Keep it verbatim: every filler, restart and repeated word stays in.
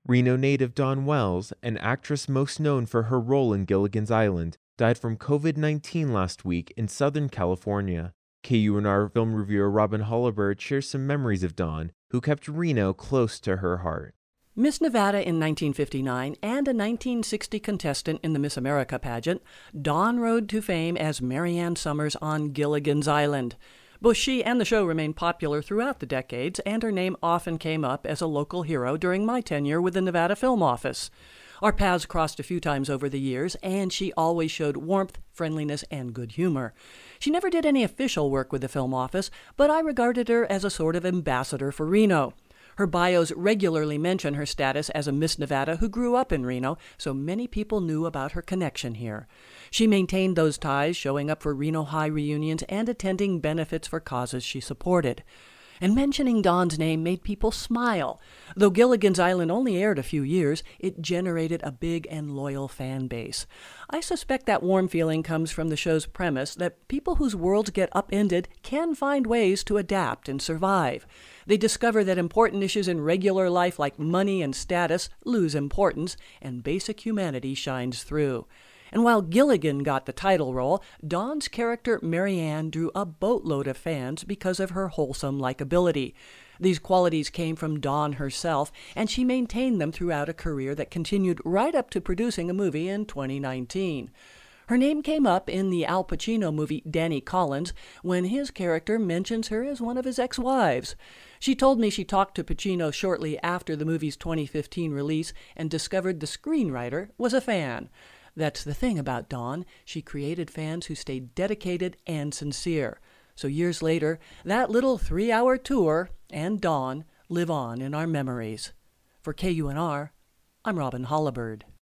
Reno native Dawn Wells, an actress most known for her role in Gilligan's Island, died from covid nineteen last week in Southern California. K U N R film reviewer Robin Hollibird shares some memories of Dawn, who kept Reno close to her heart. Miss Nevada in nineteen fifty-nine and a nineteen sixty contestant in the Miss America pageant, Dawn rode to fame as Mary Ann Summers on Gilligan's Island. Both she and the show remained popular throughout the decades, and her name often came up as a local hero during my tenure with the Nevada Film Office. Our paths crossed a few times over the years, and she always showed warmth, friendliness, and good humor. She never did any official work with the Film Office, but I regarded her as a sort of ambassador for Reno. Her bios regularly mention her status as a Miss Nevada who grew up in Reno, so many people knew about her connection here. She maintained those ties, showing up for Reno High reunions and attending benefits for causes she supported. And mentioning Dawn's name made people smile. Though Gilligan's Island only aired a few years, it generated a big and loyal fan base. I suspect that warm feeling comes from the show's premise that people whose worlds get upended can find ways to adapt and survive. They discover that important issues in regular life like money and status lose importance, and basic humanity shines through. And while Gilligan got the title role, Dawn's character Mary Ann drew a boatload of fans because of her wholesome likability. These qualities came from Dawn herself, and she maintained them throughout a career that continued right up to producing a movie in twenty nineteen. Her name came up in the Al Pacino movie Danny Collins when his character mentions her as one of his ex-wives. She told me she talked to Pacino shortly after the movie's twenty fifteen release and discovered the screenwriter was a fan. That's the thing about Dawn. She created fans who stayed dedicated and sincere. So years later, that little three-hour tour and Dawn live on in our memories. For K U N R, I'm Robin Hollibird.